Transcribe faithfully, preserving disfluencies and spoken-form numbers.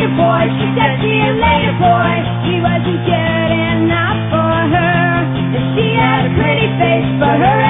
later, boy. She said, see you later, boy. He wasn't good enough for her. And she had a pretty face, but her